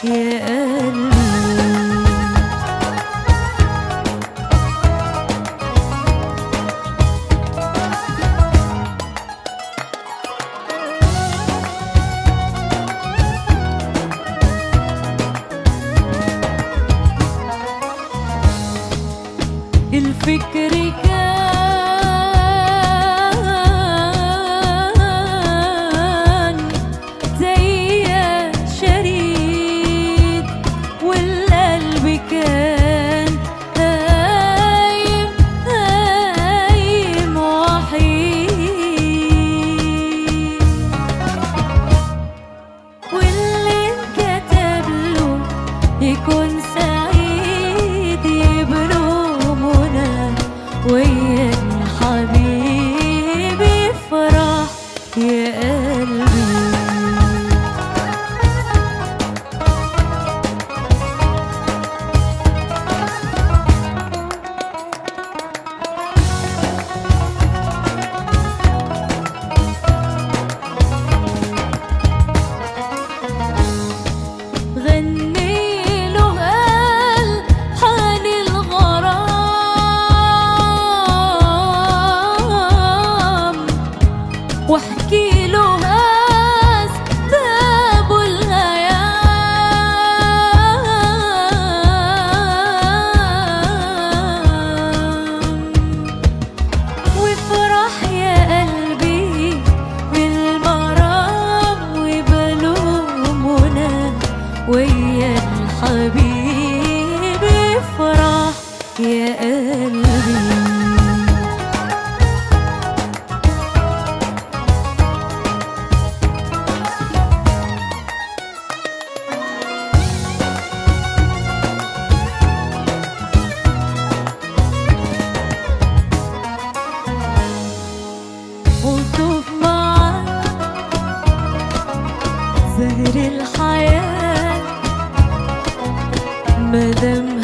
يا قلبي. الفكر كان زي شريد، والقلب كان هايم هايم وحيد، واللي انكتب له يكون سعيد يبلغ منى ويا الحبيب يفرح يا قلبي. غني له قال حال الغرام، واحكي له أسباب الهيام، وافرح يا قلبي بالمرام وبلوغ منى ويا الحبيب يفرح يا قلبي. وطوف معاك زهر الحياة مادام